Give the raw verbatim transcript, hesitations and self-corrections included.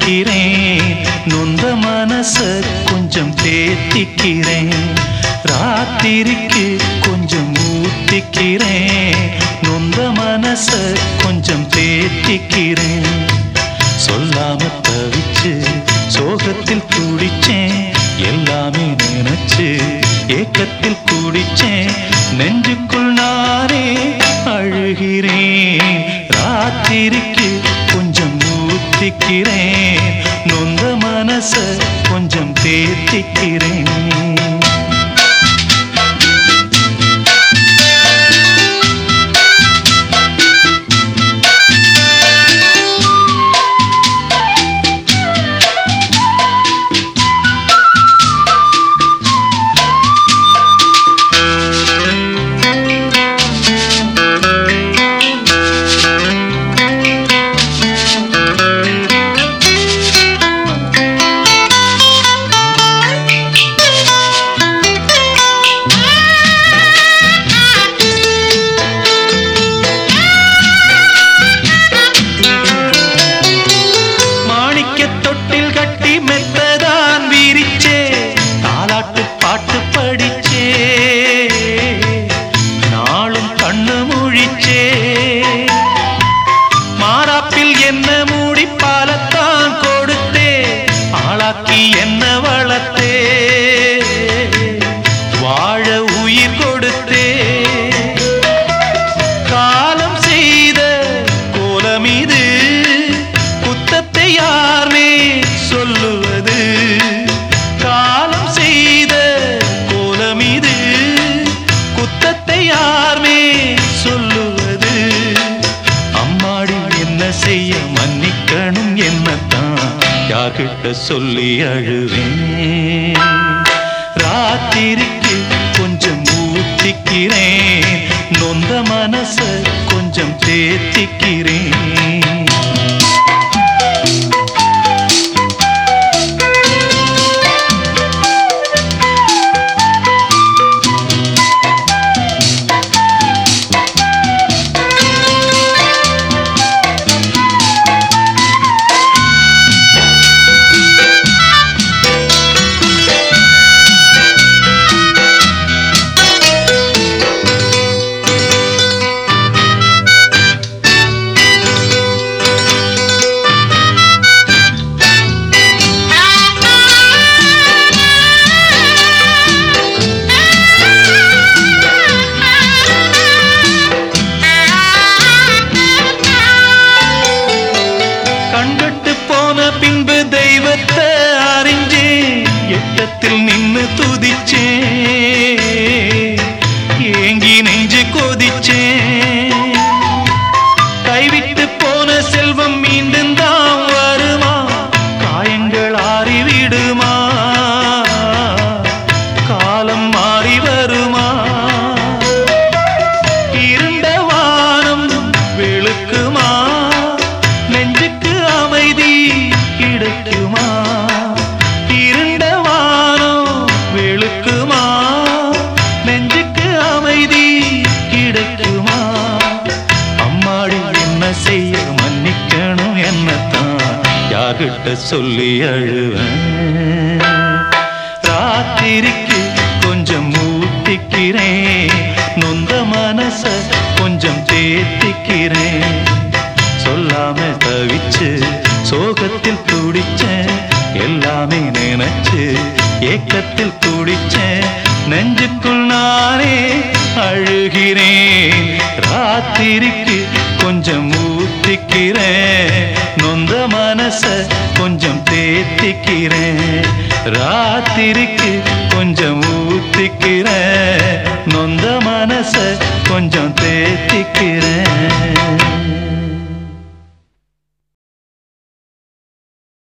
ஊத்திக்கிறேன், நொந்த மனச கொஞ்சம் தேத்திக்கிறேன். ராத்திரிக்கு கொஞ்சம் ஊத்திக்கிறேன், நொந்த மனச கொஞ்சம் தேத்திக்கிறேன். சொல்லாம தவிச்சு சோகத்தில் குடிச்சேன், எல்லாமே நினைச்சு ஏக்கத்தில் குடிச்சேன். நெஞ்சுக்குள் நானே அழுகிறேன். ராத்திரிக்கு கொஞ்சம் ஊத்திக்கிறேன், நொந்த மனச கொஞ்சம் தேத்திக்கிறேன். பாட்டு படிச்சே நாளும் கண்ணு முழிச்சே, மாறாப்பில் என்ன மூடி பாலத்தான் கொடுத்தே, ஆளாக்கி என்ன வளர்த்தே, வாழ உயிர் கொடுத்தே. காலம் செய்த கோலம் இது, குத்தத்தை யாரே சொல்லுவது. காலம் செய்த கோலம் இது, குத்தத்தை யாரே சொல்லுவது. அம்மாடி என்ன செய்ய மன்னிக்கணும் என்னத்தான் யார்கிட்ட சொல்லி அழுவேன். ராத்திரிக்கு கொஞ்சம் ஊத்திக்கிறேன், நொந்த மனச கொஞ்சம் தேத்திக்கிறேன். பின்பு தெய்வத்தை அறிஞ்சேன், எட்டத்தில் நின்னு துதிச்சேன், ஏங்கி நெஞ்சு கொதிச்சேன். கைவிட்டு போன செல்வம் மீண்டும் தான் வருமா, காயங்கள் ஆறிவிடுமா, காலம் மாறி வருமா. இருண்ட வானம் வெளுக்குமா, நெஞ்சுக்கு அமைதி கிடைக்குமா. இருண்ட வானம் வெளுக்குமா, நெஞ்சுக்கு அமைதி கிடைக்குமா. அம்மாடி என்ன செய்ய மன்னிக்கணும் என்னத்தான் யார்கிட்ட சொல்லி அழுவேன். ராத்திரிக்கு கொஞ்சம் ஊத்திக்கிறேன், நொந்த மனச கொஞ்சம் தேத்திக்கிறேன். சொல்லாம தவிச்சு சோகத்தில் துடிச்சேன், எல்லாமே நினைச்சு ஏக்கத்தில் துடிச்சேன். நெஞ்சுக்குள் நானே அழுகிறேன். ராத்திரிக்கு கொஞ்சம் ஊத்திக்கிறேன், நொந்த மனச கொஞ்சம் தேத்திக்கிறேன். ராத்திரிக்கு கொஞ்சம் ஊத்திக்கிறேன், நொந்த மனச கொஞ்சம் தேத்திக்கிறேன்.